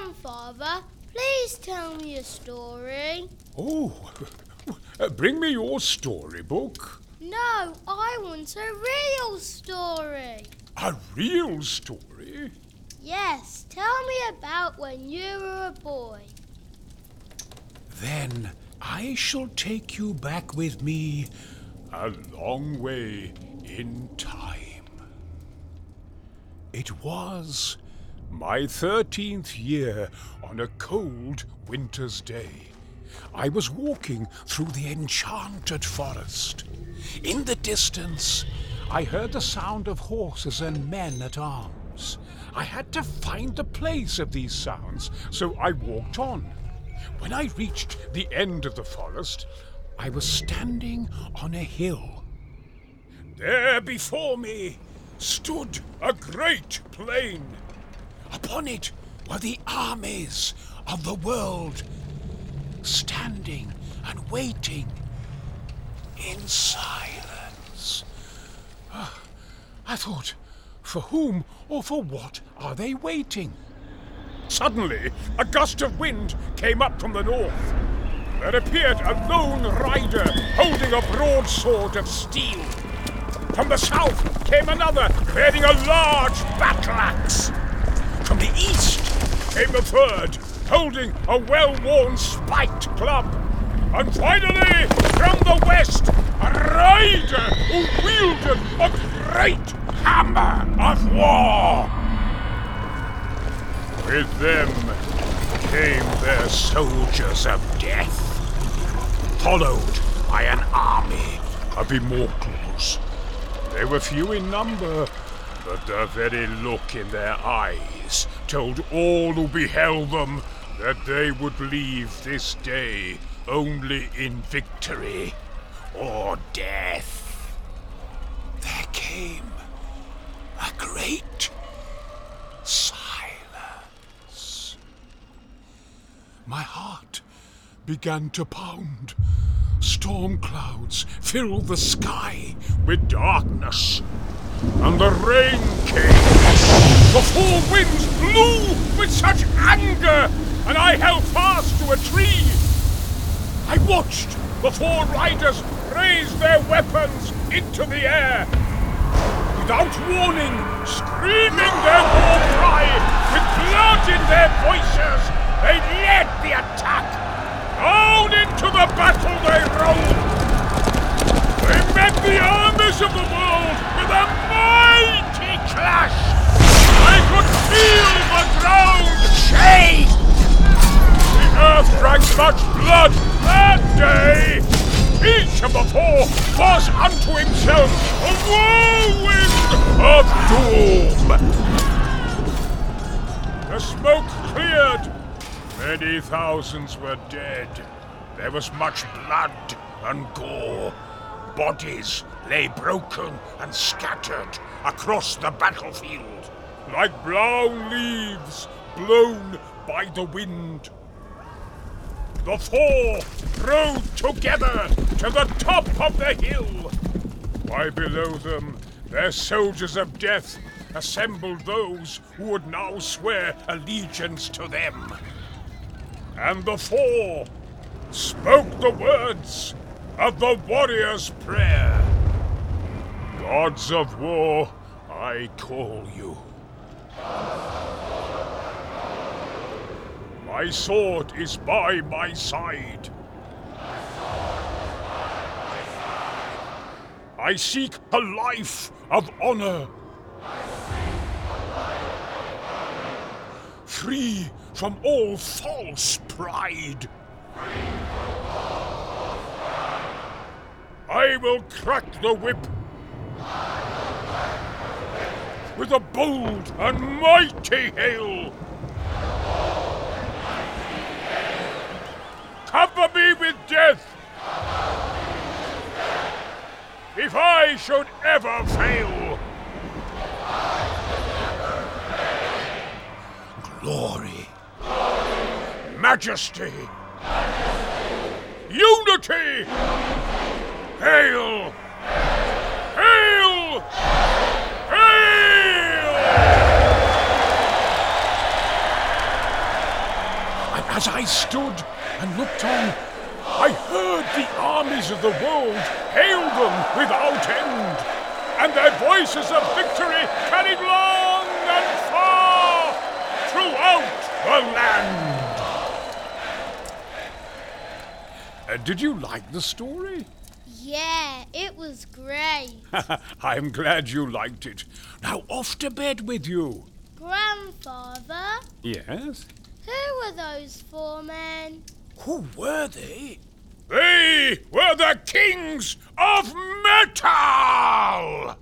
Grandfather, please tell me a story. Oh, bring me your storybook. No, I want a real story. A real story? Yes, tell me about when you were a boy. Then I shall take you back with me a long way in time. It was my 13th year on a cold winter's day. I was walking through the enchanted forest. In the distance, I heard the sound of horses and men at arms. I had to find the place of these sounds, so I walked on. When I reached the end of the forest, I was standing on a hill. There before me stood a great plain. Upon it were the armies of the world, standing and waiting in silence. I thought, for whom or for what are they waiting? Suddenly, a gust of wind came up from the north. There appeared a lone rider holding a broadsword of steel. From the south came another bearing a large battle-axe. From the east came a third holding a well-worn spiked club. And finally, from the west, a rider who wielded a great hammer of war. With them came their soldiers of death, followed by an army of immortals. They were few in number, but the very look in their eyes told all who beheld them that they would leave this day only in victory or death. There came a great silence. My heart began to pound. Storm clouds filled the sky with darkness, and the rain came. The four winds blew with such anger, and I held fast to a tree. I watched the four riders raise their weapons into the air. Without warning, screaming their war cry, with blood in their voices, they led the attack. Down into the battle they rolled. They met the armies of the world with a mighty clash. I could feel the ground shake. The earth drank much blood that day. Each of the four was unto himself a whirlwind of doom. The smoke cleared. Many thousands were dead. There was much blood and gore. Bodies lay broken and scattered across the battlefield, like brown leaves blown by the wind. The four rode together to the top of the hill, while below them their soldiers of death assembled those who would now swear allegiance to them. And the four spoke the words of the warrior's prayer. Gods of war, I call you. My sword is by my side. I seek a life of honor. Free from all false pride. I will crack the whip with a bold and mighty hail. Cover me with death if I should ever fail. Glory, majesty, unity, hail, hail, hail! I stood and looked on, I heard the armies of the world hail them without end, and their voices of victory carried long and far throughout the land. Did you like the story? Yeah, it was great. I'm glad you liked it. Now off to bed with you. Grandfather, Yes? who were those 4 men? Who were they? They were the kings of metal!